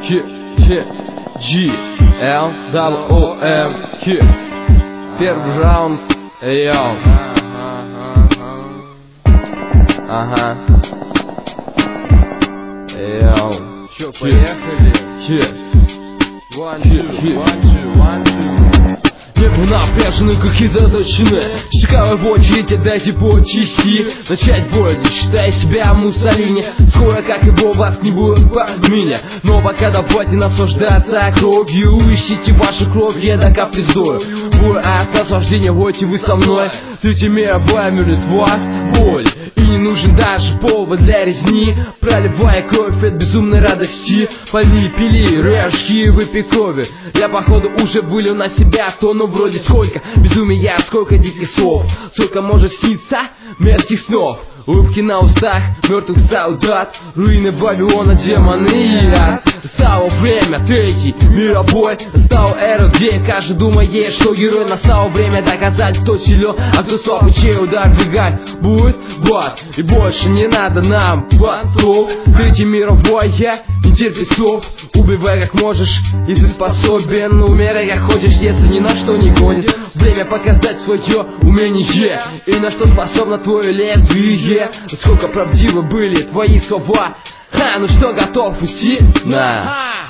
G-L-O-M. Первый раунд. Йоу. Ага. Йоу. Чё, поехали? One, two. Небо напряжено, как и заточено. Шикавая в очередь, отдайте по части. Начать бой, не считай себя Муссолини. Скоро, как его, вас не будет поминя. Но пока давайте наслаждаться кровью. Ищите вашу кровь, я до капли зою. Бой от наслаждения, войте вы со мной. Третий мир обламывает вас боль. И не нужен даже повод для резни. Проливая кровь от безумной радости. Пали, пили, режки, выпей крови. Я походу уже вылил на себя тонну вроде сколько безумия, сколько диких слов. Сколько может сниться мерзких снов. Улыбки на устах мертвых солдат. Руины Вавилона, демоны и ад. Настало время, третий мировой. Настала эра, где каждый думает, что герой. Настало время доказать, кто силен, а кто слаб, и чей удар бегать будет бат. И больше не надо нам понтов. Третий мировой, я не терпит слов. Убивай как можешь, если способен. Умирай как хочешь, если ни на что не гонит. Время показать свое умение и на что способно твое лезвие. Насколько правдивы были твои слова. Ну что, готов идти? На.